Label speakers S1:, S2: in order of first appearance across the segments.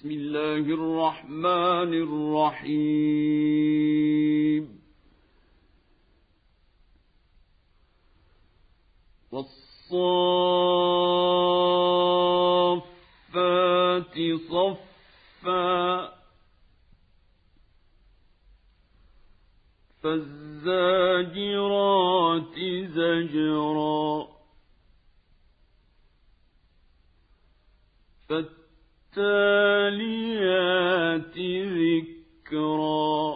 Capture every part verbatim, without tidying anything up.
S1: بسم الله الرحمن الرحيم والصافات صفا فالزاجرات زجرا فالتاليات ذكرا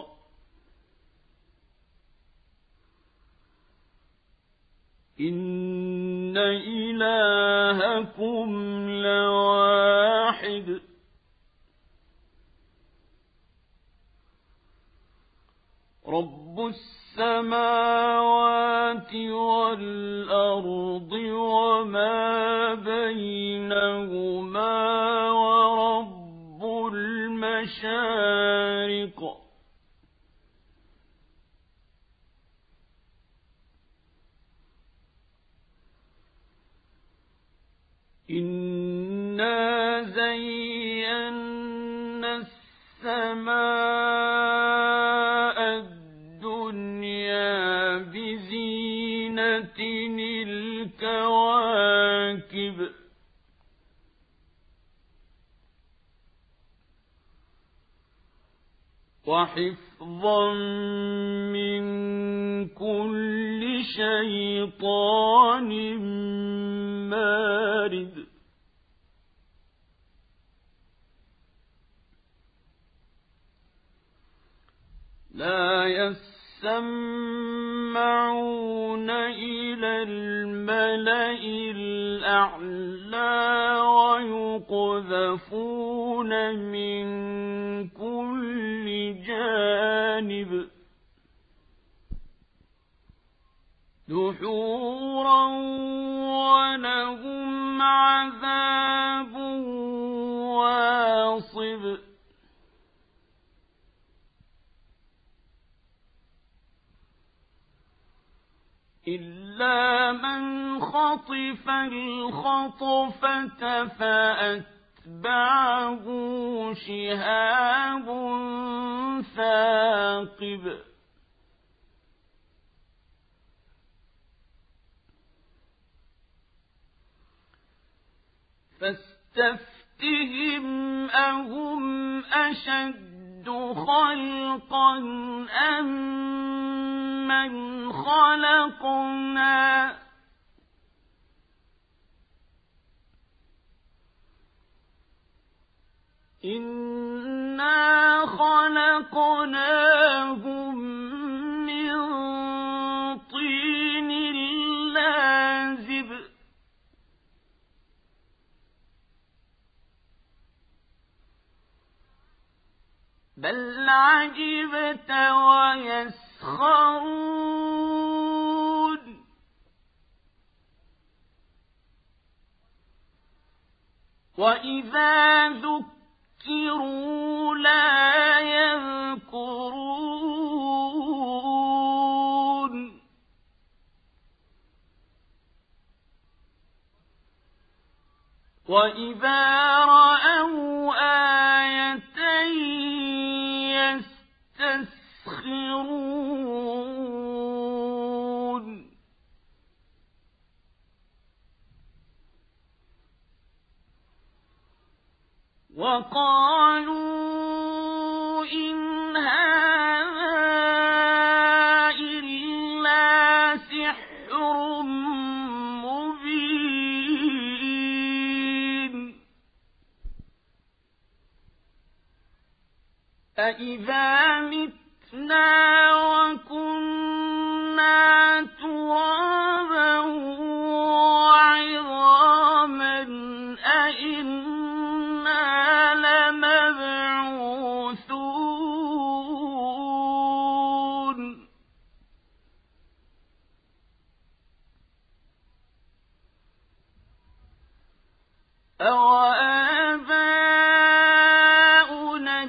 S1: إن إلهكم لواحد رب السماوات والأرض وما بينهما ورب المشارق إنا زينا السماء الدنيا بزينة الكواكب وحفظا من كل شيطان مارد لا يسمعون إلى الملأ الأعلى ويقذفون من كل جانب دحورا ولهم عذاب واصب إلا من خطف الخطفة فأتبعه شهاب ثاقب فاستفتهم أهم أشد خلقا أم من خلقنا إنا خلقناهم من طين لازب بل عجبت ويسخرون وإذا ذكروا لا يذكرون وإذا رأوا آية يستسخرون وقالوا إن هذا إلا سحر مبين أإذا متنا وكنا ترابا وعظاما أإنا لمبعوثون أوآباؤنا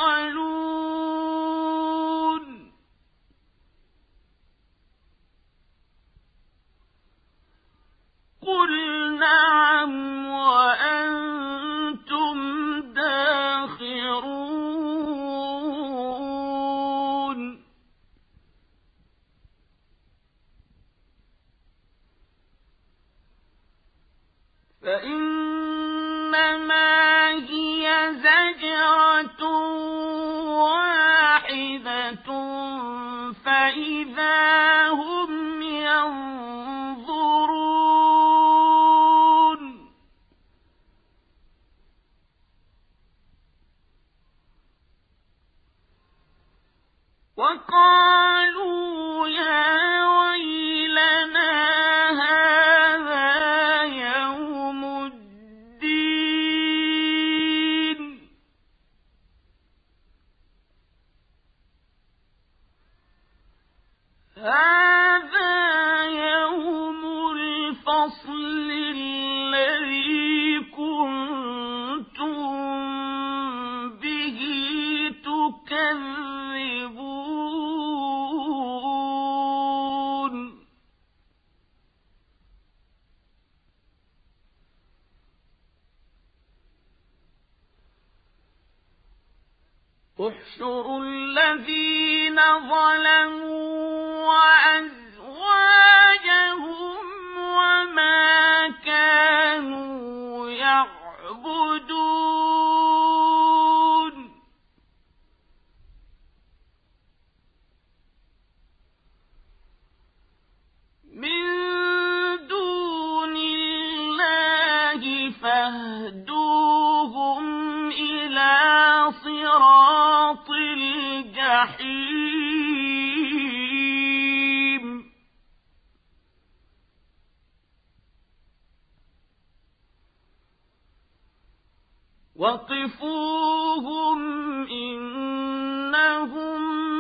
S1: الأولون إنما هي زجرة واحدة فإذا هم ينظرون وقالوا يا ويلنا هذا يوم الدين هذا يوم الفصل الذي كنتم به تكذبون احشروا الذين ظلموا وأزواجهم وما كانوا يعبدون من دون الله فاهدوهم إلى صراط الجحيم وقفوهم إنهم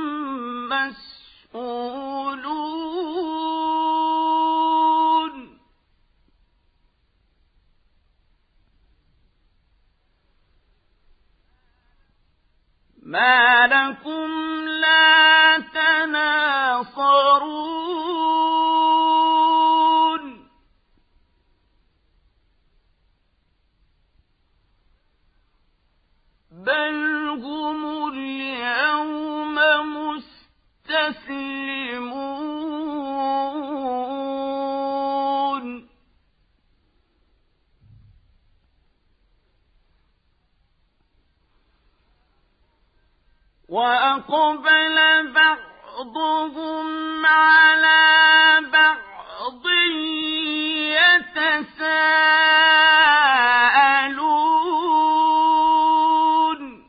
S1: مسؤولون ما لكم لا تناصرون بل هم اليوم مستسلمون وأقبل بعضهم على بعض يتساءلون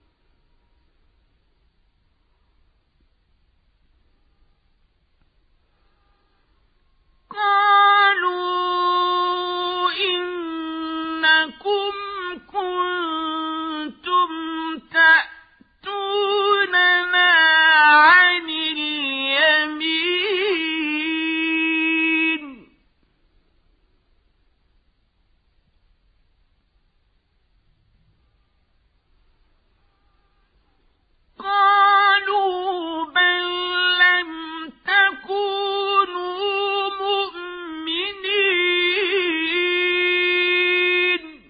S1: قالوا إنكم كنتم تأتوننا عن اليمين قالوا بل لم تكونوا مؤمنين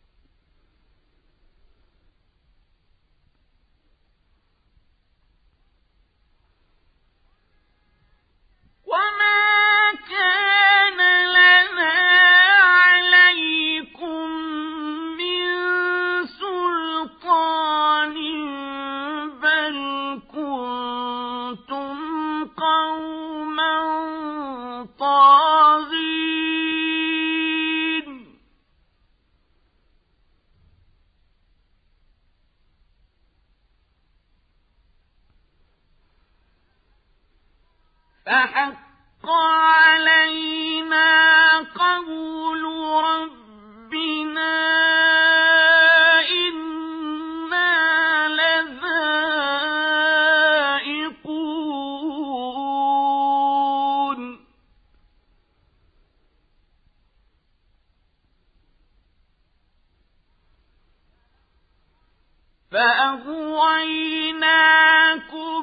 S1: وما كان لنا عليكم من سلطان بل كنتم قوما طاغين فحق علينا قول ربنا إنا لذائقون فأغويناكم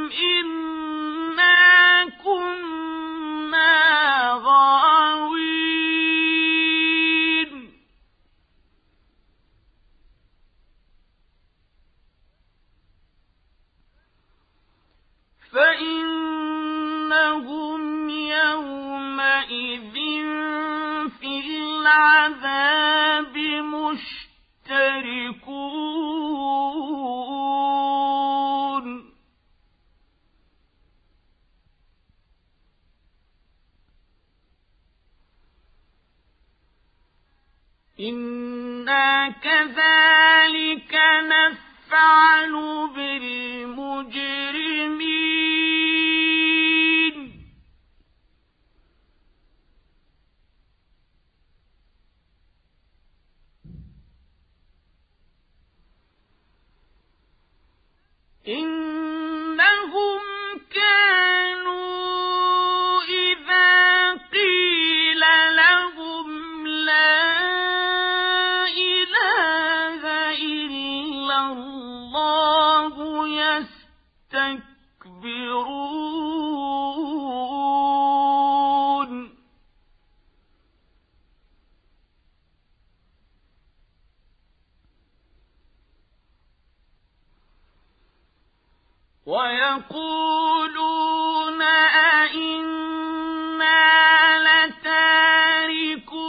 S1: إنا كنا غاوين فإنهم يومئذ في العذاب مشركون إِنَّا كَذَلِكَ نَفْعَلُ بِالْمُجْرِمِينَ إِنَّهُمْ كَانُوا إِذَا قِيلَ لَهُمْ لَا إِلَٰهَ إِلَّا اللَّهُ يَسْتَكْبِرُونَ وَيَقُولُونَ أَئِنَّا لَتَارِكُو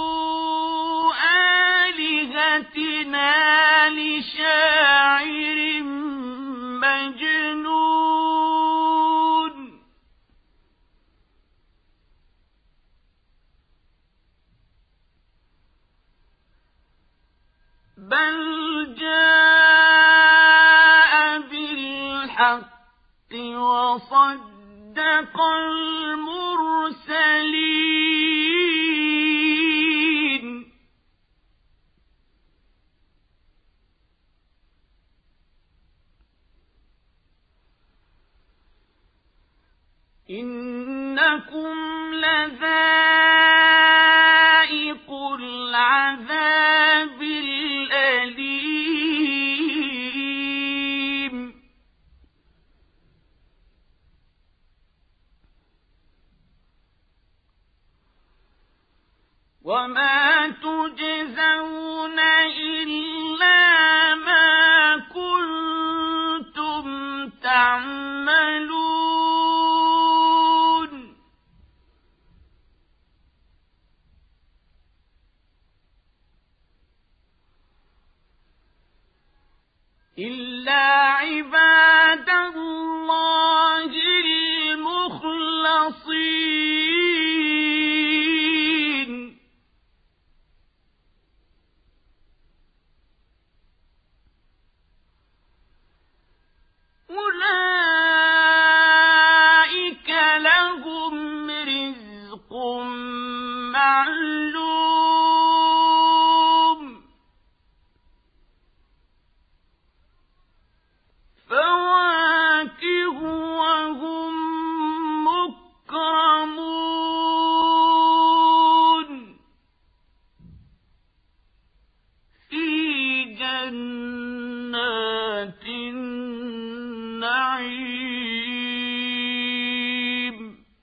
S1: آلِهَتِنَا لِشَاعِرٍ مَّجْنُونٍ بَلْ جَاءَ بِالْحَقِّ وَصَدَّقَ الْمُرْسَلِينَ إِنَّكُمْ لَذَائِقُو الْعَذَابِ الْأَلِيمِ وَمَا تُجْزَوْنَ إِلَّا مَا كُنتُمْ تَعْمَلُونَ إِلَّا عِبَادَ اللَّهِ الْمُخْلَصِينَ أُولَئِكَ لَهُمْ رِزْقٌ مَّعْلُومٌ فَوَاكِهُ وَهُم مُّكْرَمُونَ فِي جَنَّاتِ النَّعِيمِ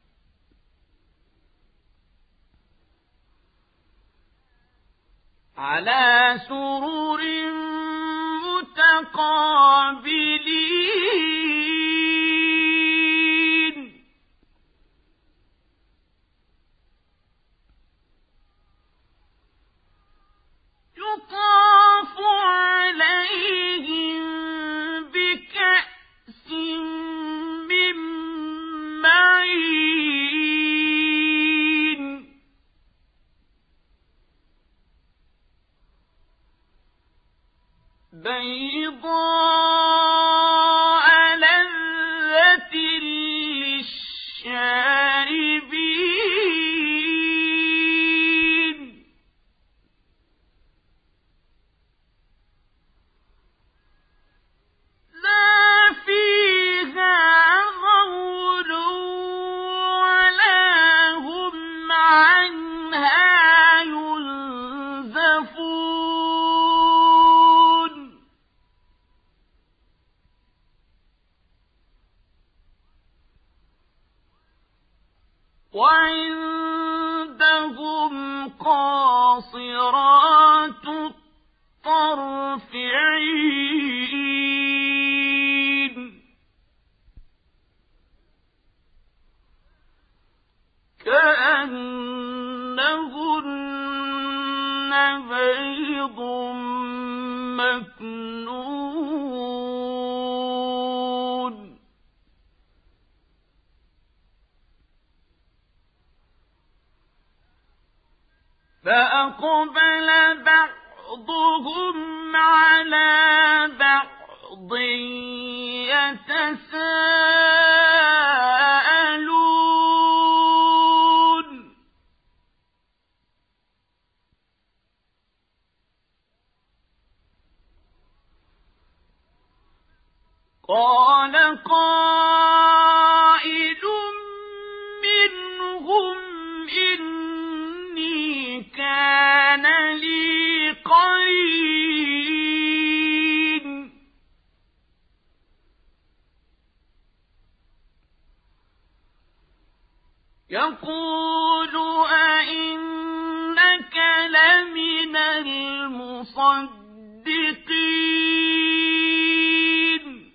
S1: عَلَىٰ سُرُرٍ مُّتَقَابِلِينَ يُطَافُ عَلَيْهِم بِكَأْسٍ مِّن مَّعِينٍ بَيْضَاءَ لَذَّةٍ لِّلشَّارِبِينَ لَا فِيهَا غَوْلٌ وَلَا هُمْ عَنْهَا يُنزَفُونَ وَعِندَهُمْ قَاصِرَاتُ الطَّرْفِ عِينٌ كَأَنَّهُنَّ بَيْضٌ مَّكْنُونٌ فَأَقْبَلَ بَعْضُهُمْ بعضهم على بعض يتساءلون قال قائل منهم إني كان لي قرين يقول أئنك لمن المصدقين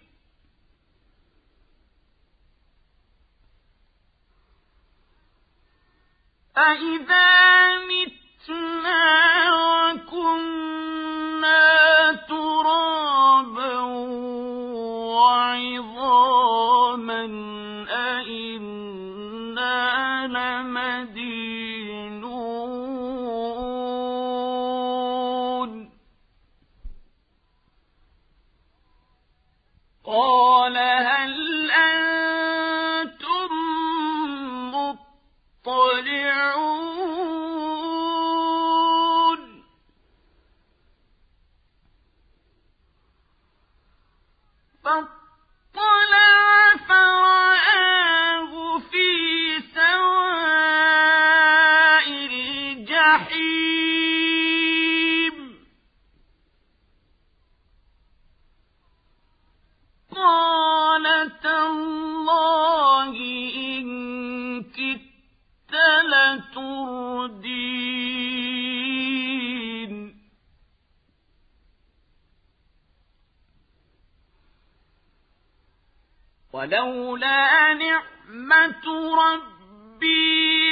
S1: أَإِذَا مِتْنَا وَكُنَّا تُرَابًا وَعِظَامًا أَإِنَّا لَمَدِينُونَ قَالَ هَلْ أَنتُم مُّطَّلِعُونَ فاطلع فرآه في سواء الجحيم قال تالله إن كدت لتردين ولولا نعمة ربي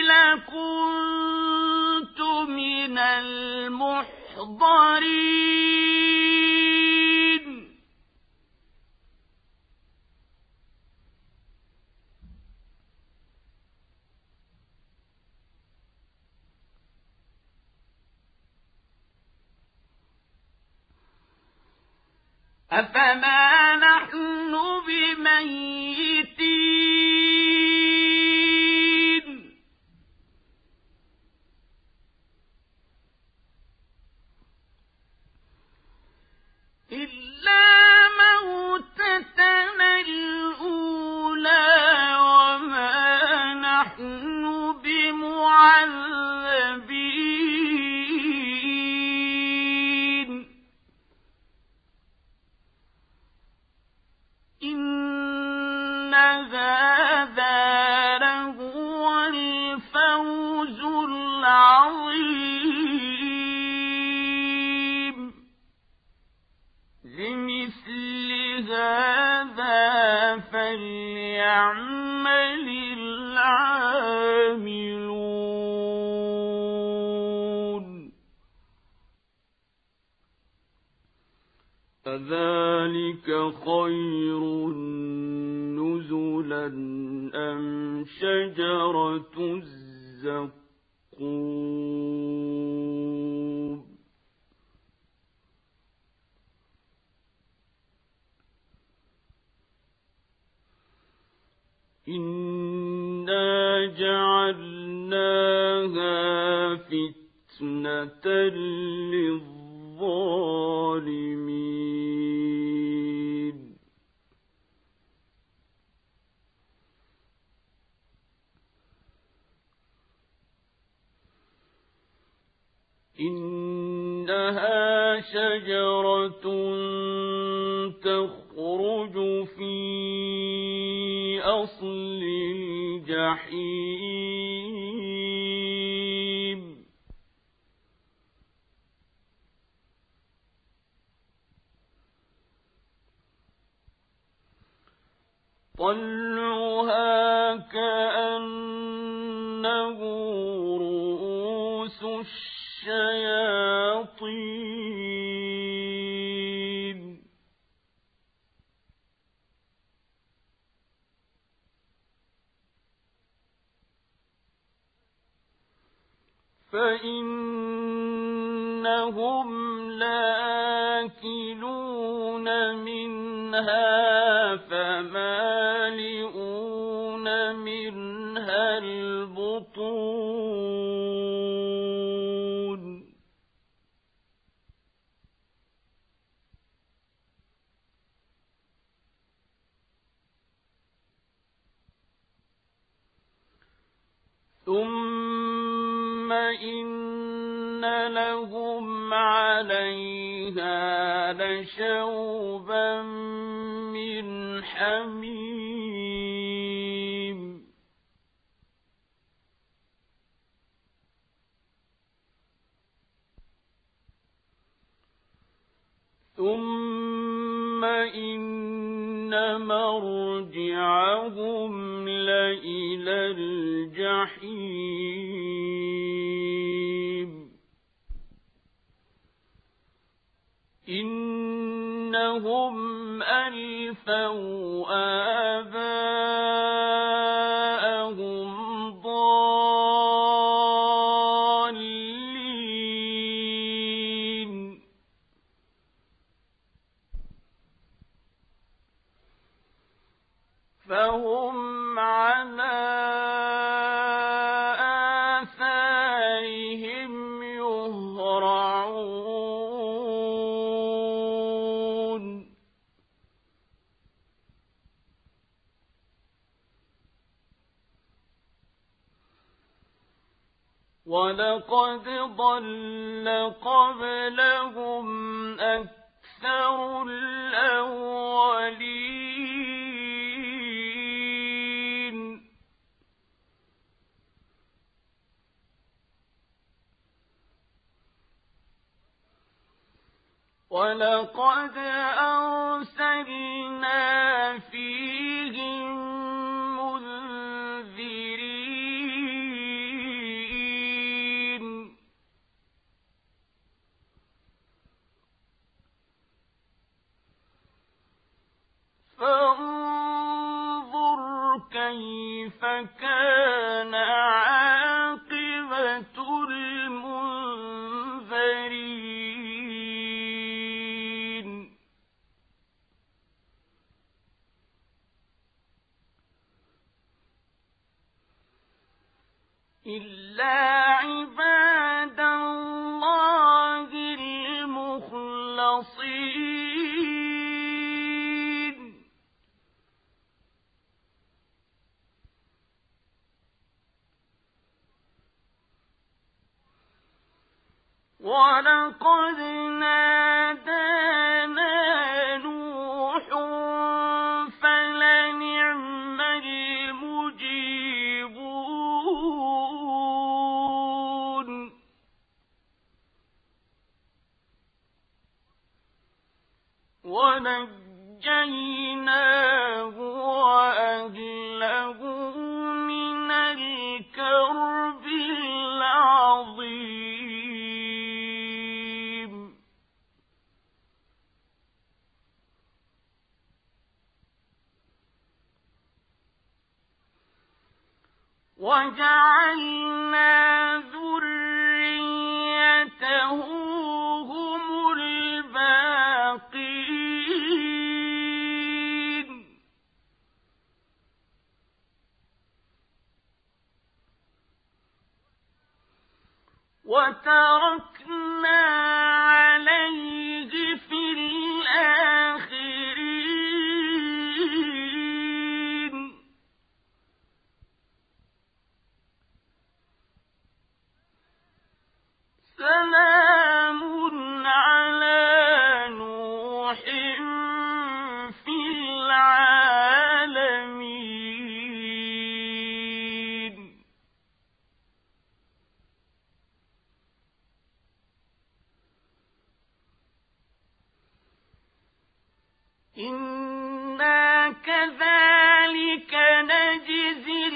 S1: لكنت من المحضرين أفما نحن بميتين إلا موتتنا الأولى وما نحن بمعذبين إن هذا لهو الفوز العظيم لمثل هذا فليعمل العاملون فذلك خير نزلا أم شجرة الزقوم إنا جعلناها فتنة للظالمين إنها شجرة تخرج في أصل الجحيم طلعها كأنه رؤوس الشياطين فإنهم لا عنها فمالئون منها البطون ثم إن لهم عليها لشوبا من حميم ثم إن مرجعهم لإلى الجحيم إنهم ألفوا آباءهم ضالين فهم على آثارهم يهرعون ولقد ضل قبلهم أكثر الأولين ولقد أرسلنا فيهم منذرين فانظر كيف كان عاقبة المنذرين إلا عباد الله المخلصين ولقد نادانا نوح فلنعم المجيبون ونجيناه وأهله من الكرب العظيم وجعلنا ذريته هم الباقين وتركنا عليه في الآخرين سلام على نوح في العالمين إنا كذلك نجزي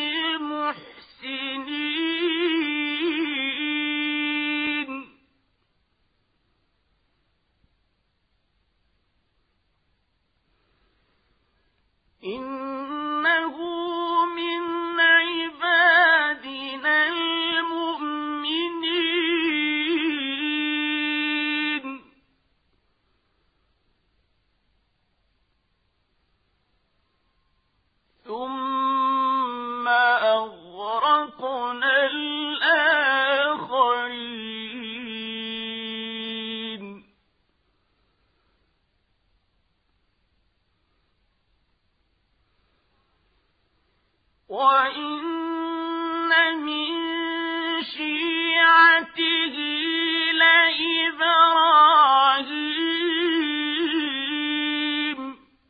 S1: المحسنين إنه من عبادنا المؤمنين وَإِنَّ مِن شِيعَتِهِ لَإِبْرَاهِيمَ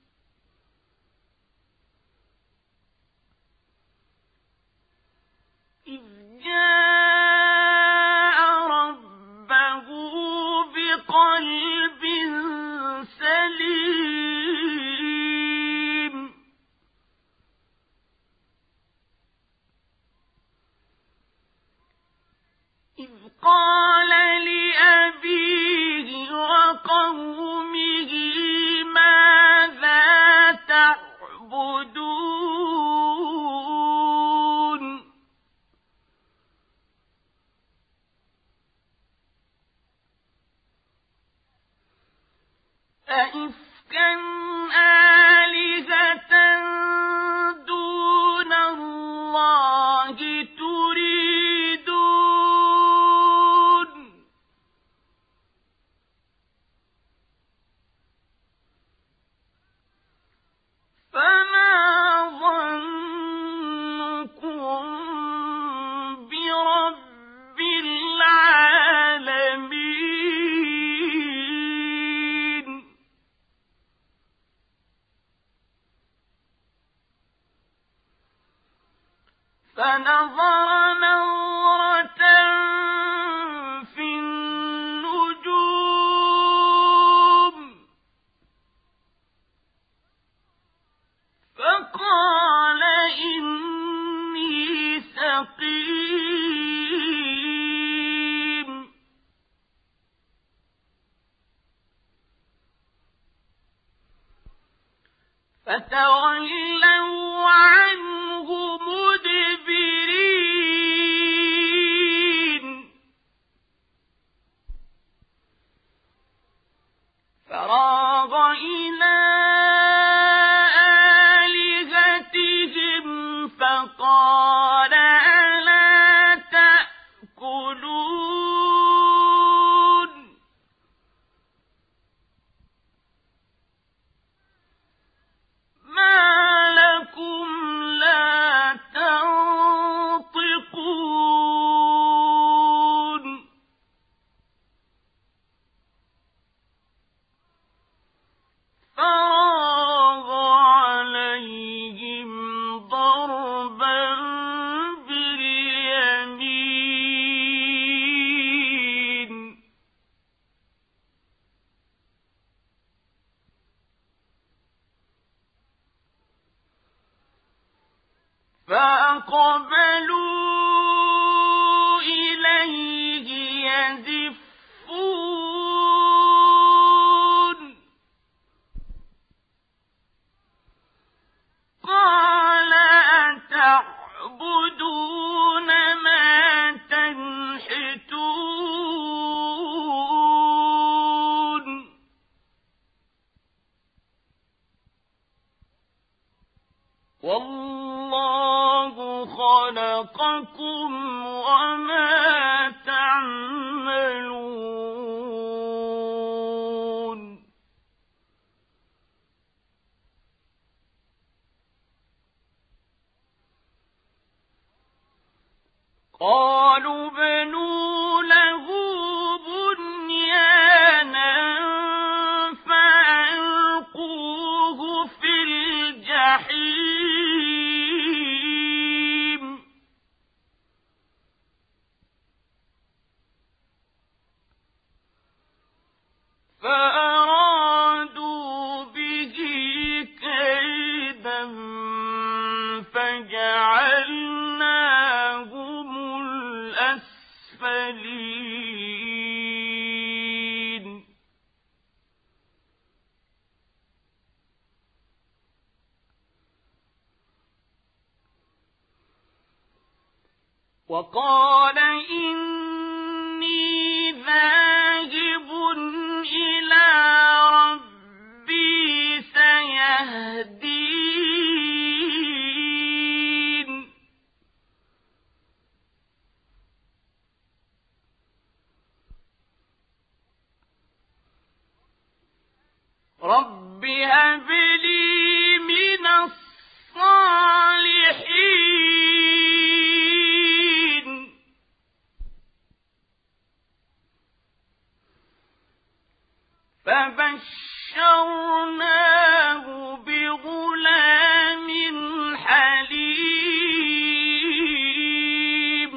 S1: إِذْ جَاءَ رَبَّهُ بِقَلْبٍ سَلِيمٍ إِذْ قَالَ لِأَبِيهِ وَقَوْمِهِ مَاذَا تَعْبُدُونَ أَئِفْكًا آلِهَةً دُونَ اللَّهِ تُرِيدُونَ فَمَا ظَنُّكُم بِرَبِّ الْعَالَمِينَ فَنَظَرَ نَظْرَةً فِي النُّجُومِ فَقَالَ إِنِّي سَقِيمٌ فَتَوَلَّوْا عَنْهُ مُدْبِرِينَ فَرَاغَ إِلَىٰ آلِهَتِهِمْ فَقَالَ أَلَا تَأْكُلُونَ مَا لَكُمْ لَا تَنطِقُونَ فَرَاغَ عَلَيْهِمْ ضَرْبًا بِالْيَمِينِ فَأَقْبَلُوا إِلَيْهِ يَزِفُّونَ قَالَ أَتَعْبُدُونَ مَا تَنْحِتُونَ وَاللَّهُ خَلَقَكُمْ وَمَا تَعْمَلُونَ قَالُوا ابْنُوا لَهُ بُنْيَانًا فَأَلْقُوهُ فِي الْجَحِيمِ فَأَرَادُوا بِهِ كَيْدًا فَجَعَلْنَاهُمُ الْأَسْفَلِينَ وَقَالَ إِنِّي ذَاهِبٌ إِلَىٰ رَبِّي سَيَهْدِينِ رَبِّ هَبْ لِي مِنَ الصَّالِحِينَ فبشرناه بغلام حليم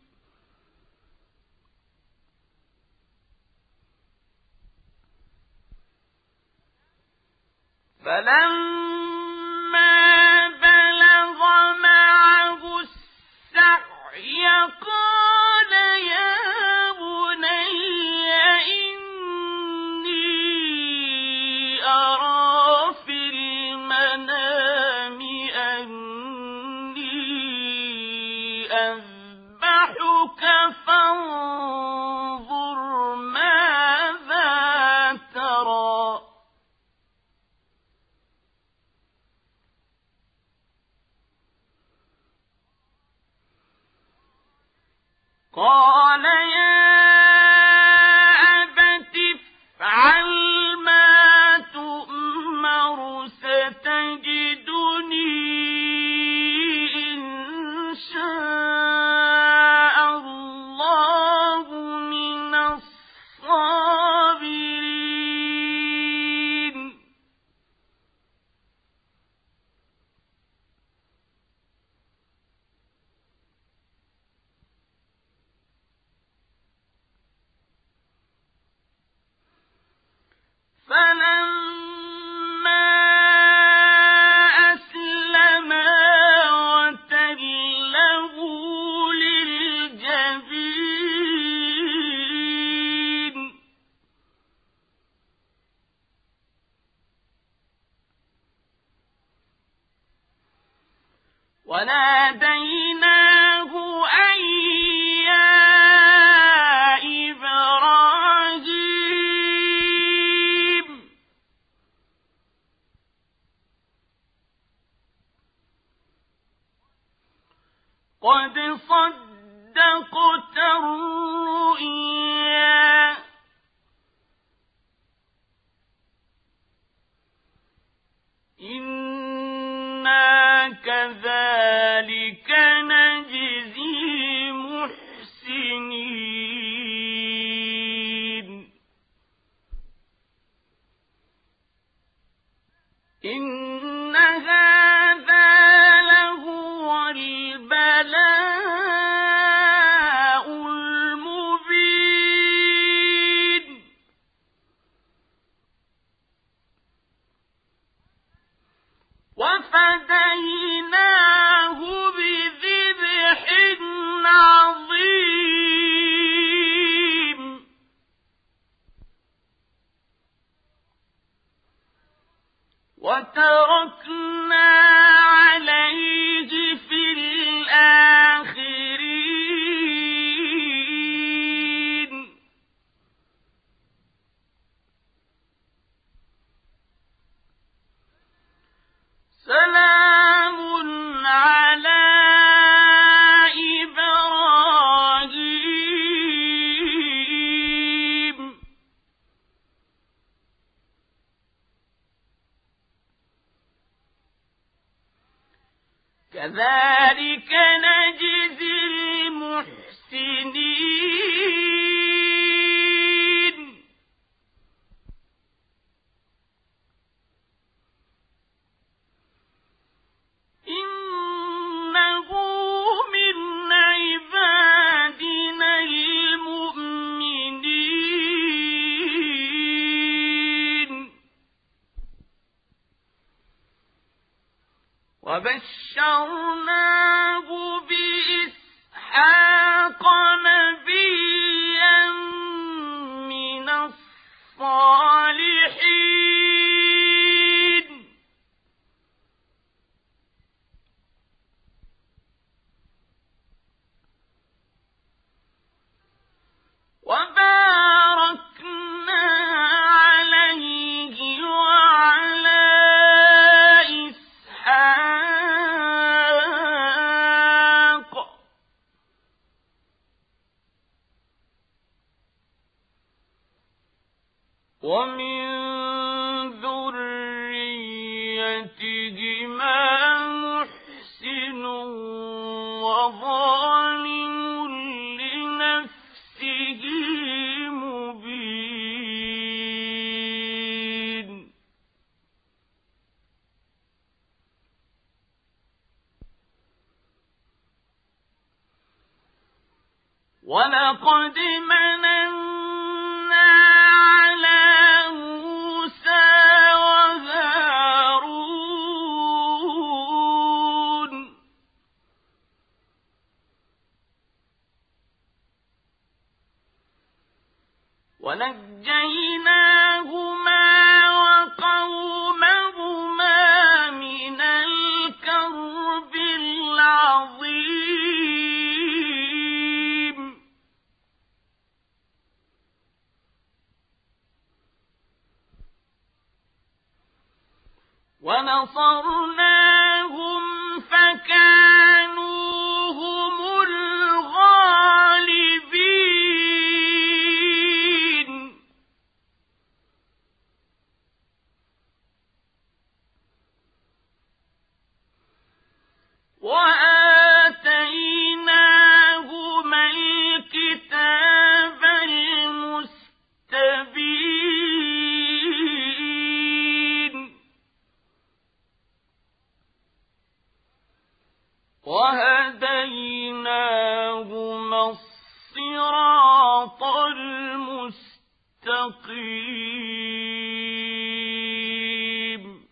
S1: فلما بلغ معه السعي قال يا بني إني أرى في المنام أني أذبحك فانظر ماذا ترى قال يا أبت افعل ما تؤمر ستجدني إن شاء الله من الصابرين فلما أسلما وتله للجبين وناديناه أن يا إبراهيم قد صدقت الرؤيا إنا كذلك نجزي المحسنين إن هذا لهو البلاء المبين وفديناه بذبح عظيم وتركنا عليه في الآخرين سلام على إبراهيم كذلك نجزي المحسنين إنه من عبادنا المؤمنين وبشرناه بإسحاق نبيا من الصالحين وباركنا عليه وعلى إسحاق ومن ذريتهما محسن وظالم لنفسه مبين ولقد مننا على موسى وهارون ونجيناهما وقومهما من الكرب العظيم ونصرناهم فكانوا هم الغالبين وآتيناهما الكتاب المستبين وهديناهما الصراط المستقيم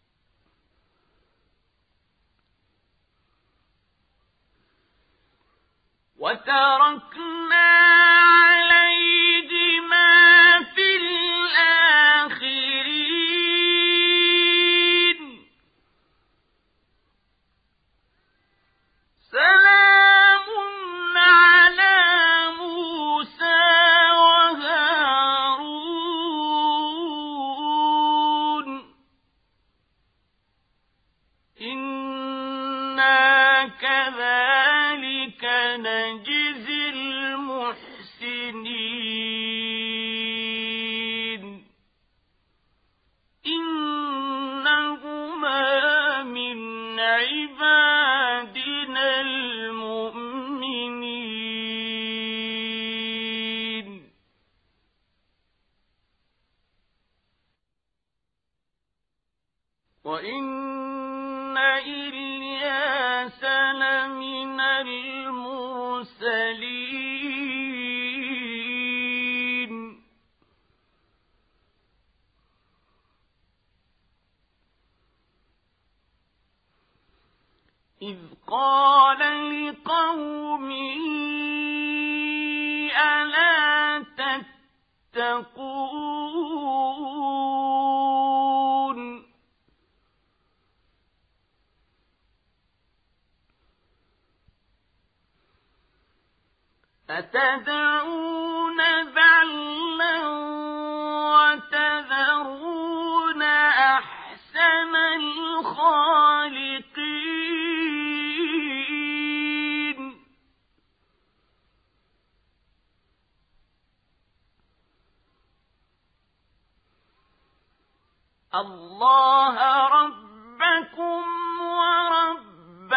S1: وتركنا عليهما في الآخرين سلام على موسى وهارون إنا كذلك نجزي المحسنين إنهما من عبادنا المؤمنين وإن إلياس لمن المرسلين إذ قال لقومه ألا تتقون أتدعون بعلا وتذرون أحسن الخالقين الله ربكم ورب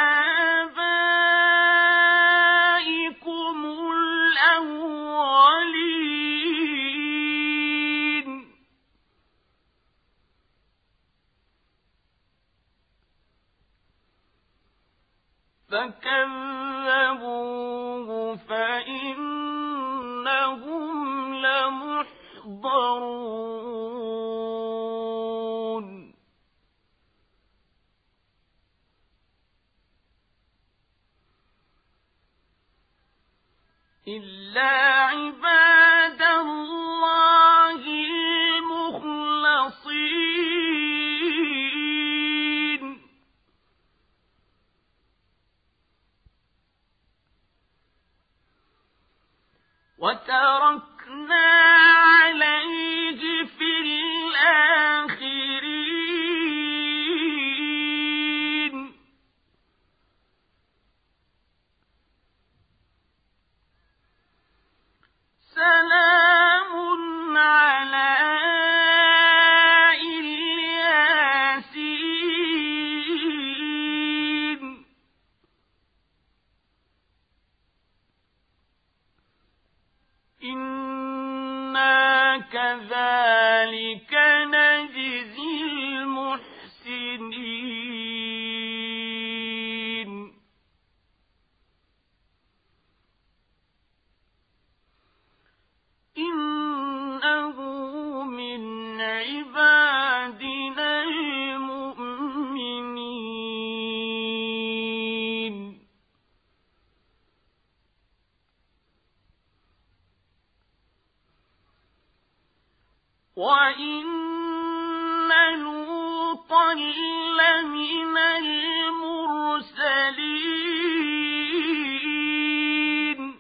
S1: آبائكم الأولين فكذبوه فإنهم لمحضرون إلا عباد الله المخلصين وتركنا عليه في الآخرين لوطا لمن المرسلين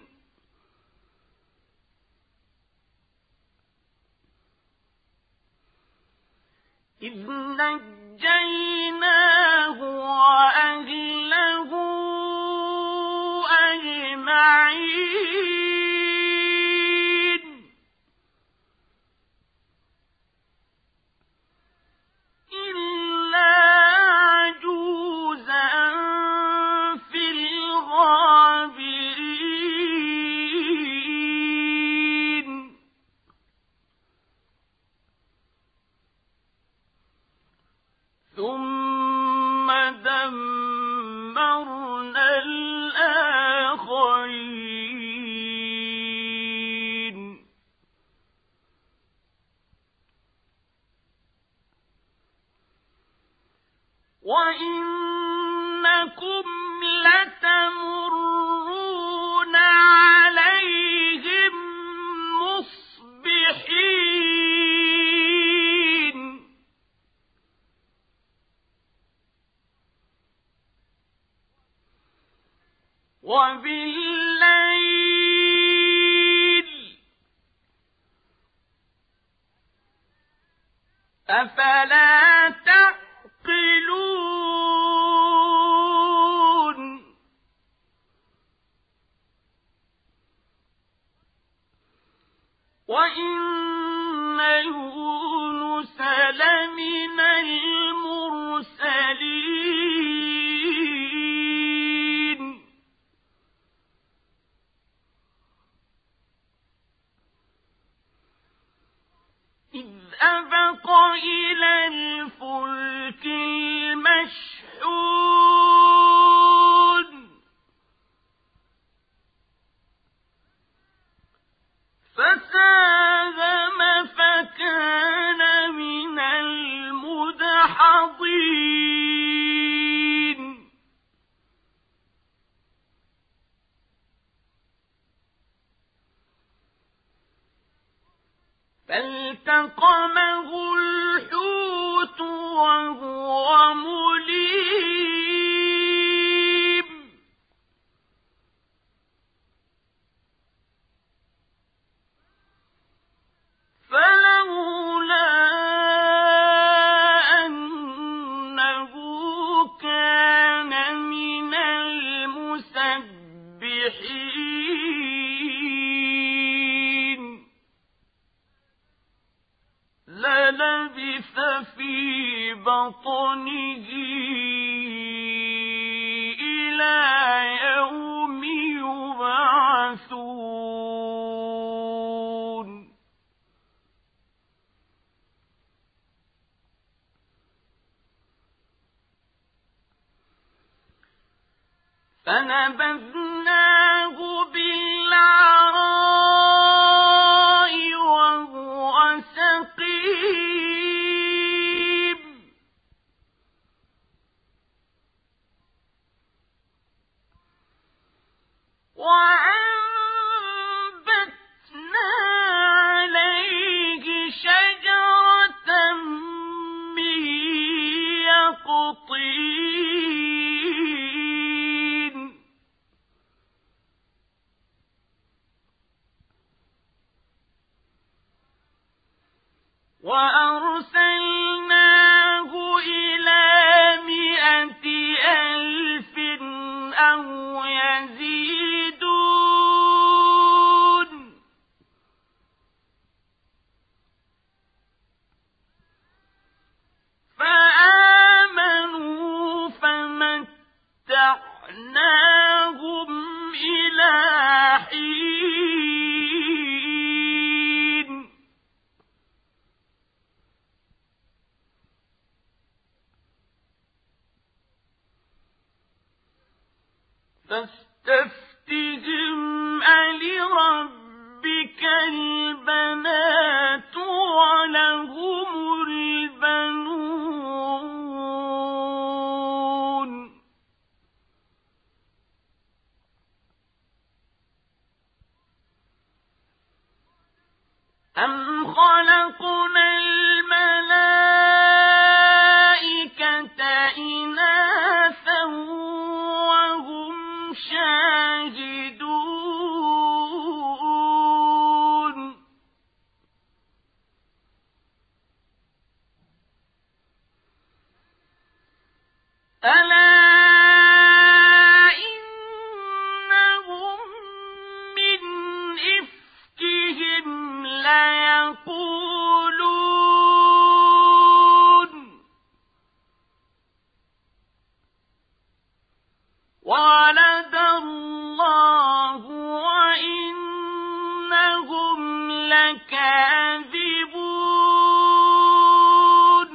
S1: إذ نجيناه وأهله أجمعين إلا عجوزا في الغابرين ثم دمرنا الآخرين وإنكم لتمرون عليهم مصبحين وبالليل أفلا تعقلون وإن يونس لمن المرسلين إذ أبق إلى الفلك المشحون فساهم فكان من المدحضين فالتقمه الحوت وهو مليم فلولا أنه كان من المسبحين للبث في بطنه إلى يوم يبعثون فنبذناه بالعراء وهو سقيم وأنبتنا عليه شجرة من يقطين وأرسلناه إلى مائة ألف أو يزيدون فآمنوا فمتعناهم إلى حين فاستفتهم ألربك البنات ولهم البنون أم خلقنا الملائكة ألا إنهم من إفكهم ليقولون ولد الله وإنهم لكاذبون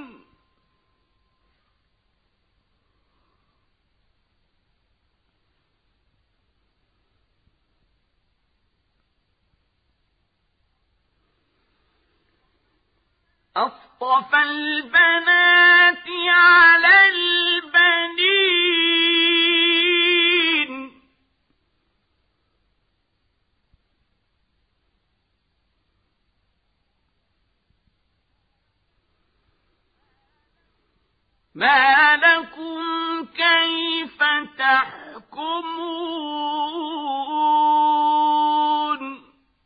S1: أصطفى البنات على البنين ما لكم كيف تحكمون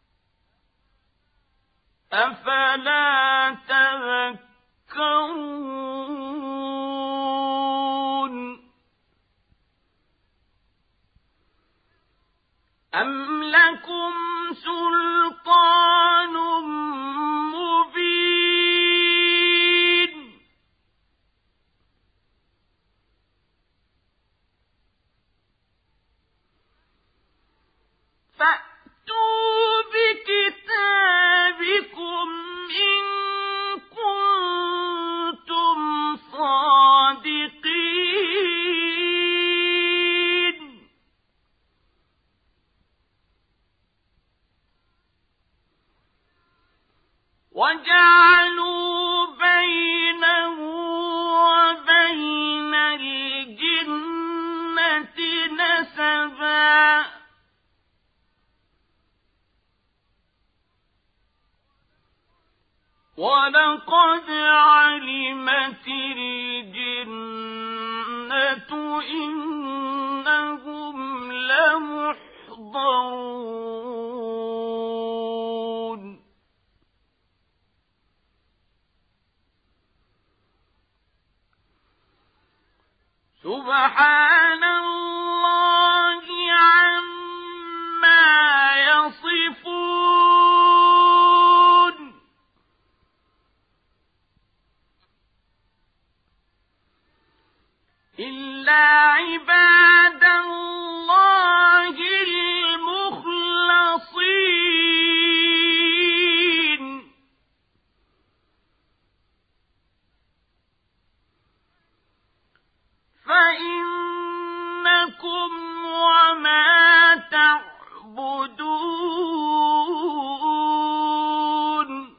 S1: أفلا تذكرون أم لكم سلطان مبين فأتوا بكتابكم إن كنتم صادقين وجعلوا بينه وبين الجنة نسبا ولقد علمت الجنة إنهم لمحضرون سبحان الله عما يصفون إلا عباد الله المخلصين فإنكم وما تعبدون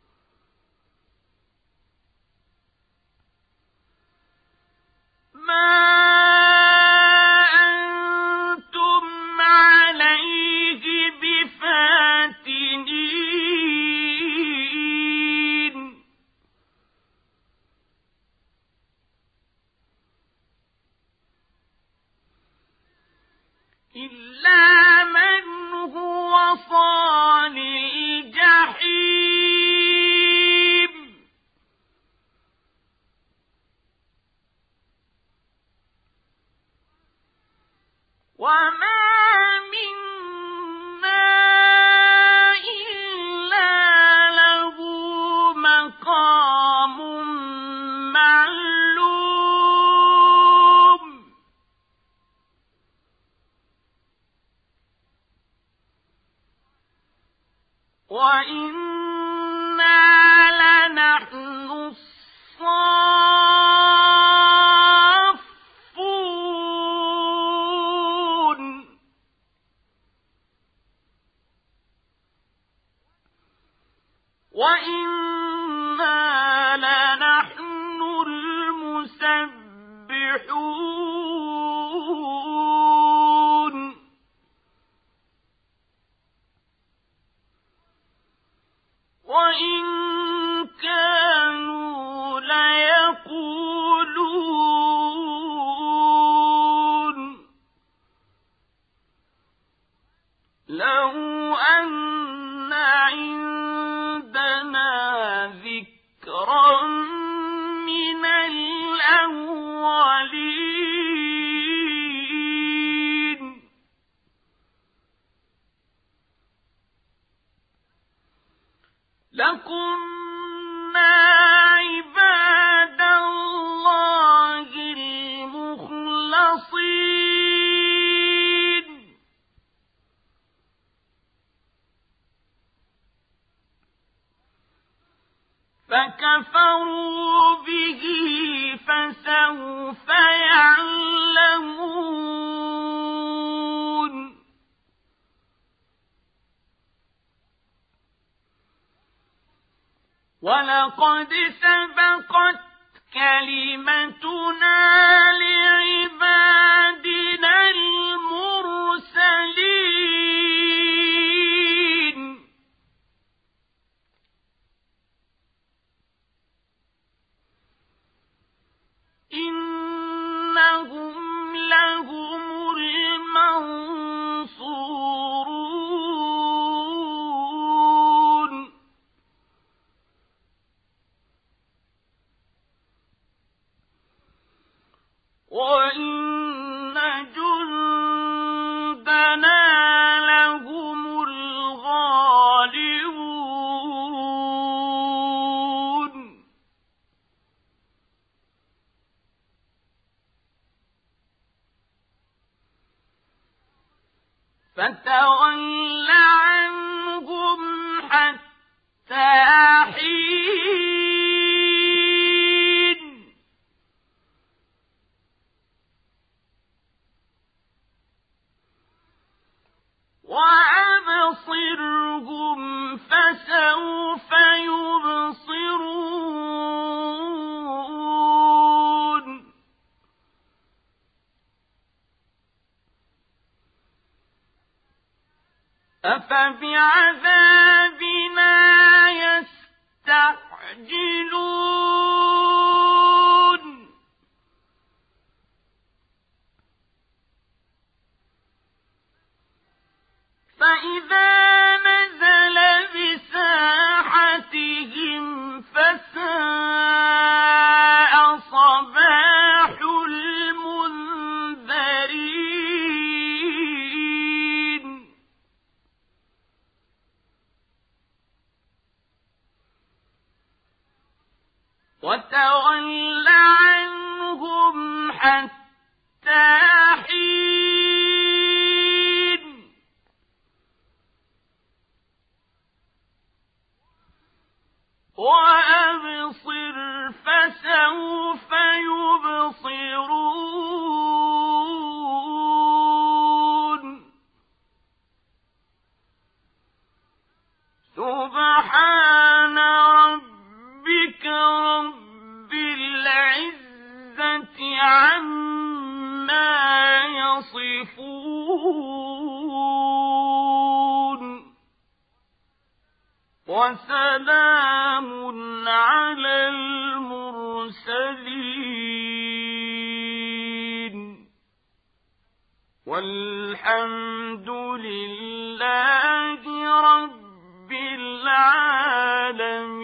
S1: ما أنتم عليه بفاتنين إلا من هو صال الجحيم وما منا إلا له مقام معلوم وإنا لنحن الصافون كفروا به فسوف يعلمون ولقد سبقت كلمتنا لعبادنا المرسلين إنهم لهم المنصورون وإن جندنا لهم الغالبون فتول عنهم حتى حين وأبصرهم فسوف يبصرون أفبعذابنا يستعجلون فإذا نزل بساحتهم فساء صباح المنذرين وتول عنهم حتى حين وأبصر فسوف يبصرون سبحان ربك رب العزة عما يصفون وسلام على المرسلين والحمد لله رب العالمين.